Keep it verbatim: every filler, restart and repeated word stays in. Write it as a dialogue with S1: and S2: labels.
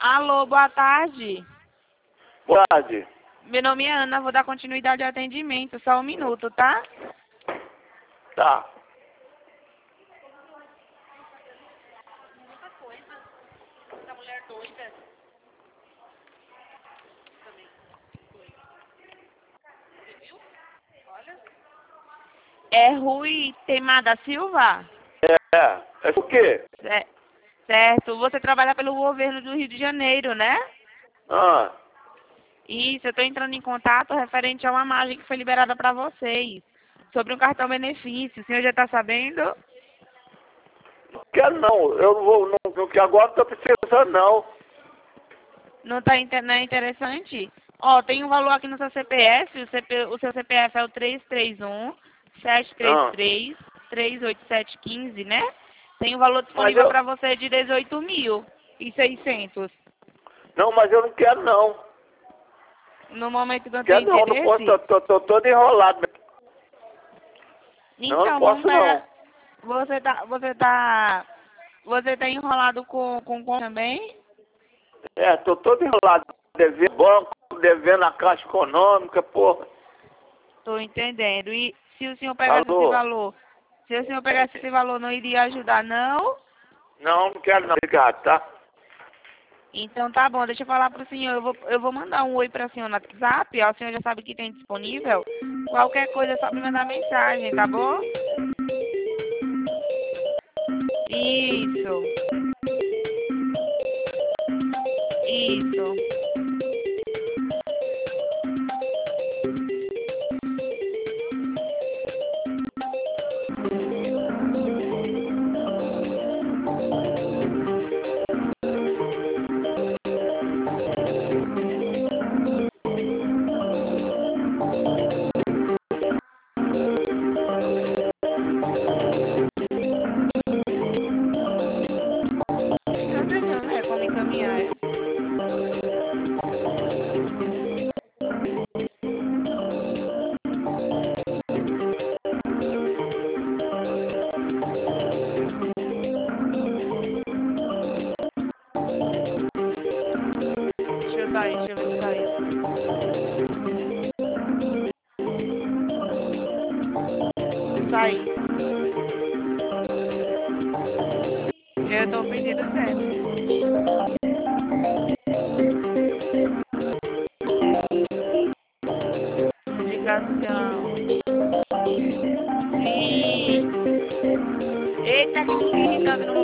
S1: Alô, boa tarde.
S2: Boa tarde.
S1: Meu nome é Ana, vou dar continuidade ao atendimento. Só um minuto, tá?
S2: Tá.
S1: É Rui Temada Silva?
S2: É, é o quê?
S1: Cer- Certo. Você trabalha pelo governo do Rio de Janeiro, né?
S2: Ah,
S1: Isso, eu estou entrando em contato referente a uma margem que foi liberada para vocês. Sobre um cartão benefício. O senhor já está sabendo?
S2: não quero não. Eu não vou, não, porque agora não tô precisando não.
S1: Não está não é interessante? Ó, tem um valor aqui no seu C P F. O, C P, o seu C P F é o três três um, sete três
S2: Ah,
S1: três, três oito sete um cinco, né? Tem um valor
S2: mas
S1: disponível
S2: eu,
S1: para você de dezoito mil e seiscentos.
S2: não, mas eu não quero não.
S1: No momento não tem
S2: Quero não, não posso, tô,
S1: interesse?
S2: tô, tô todo enrolado. Não, não
S1: Então, vamos
S2: posso
S1: pegar.
S2: não.
S1: Você tá, você tá, você tá enrolado com, com, com também?
S2: É, tô todo enrolado. Devendo banco, devendo a Caixa Econômica, porra.
S1: Tô entendendo. E se o senhor pegasse esse
S2: Alô?
S1: valor, se o senhor pegasse esse valor, não iria ajudar, não?
S2: Não, não quero não, obrigado, tá?
S1: Então tá bom, deixa eu falar pro senhor. Eu vou, eu vou mandar um oi pra senhor no WhatsApp, ó, o senhor já sabe que tem disponível. Qualquer coisa é só me mandar mensagem, tá bom? Isso, isso. Não sei não, né? Como encaminhar. Deixa eu sair, deixa eu ver se saiu. Saí. Eu tô pedindo certo.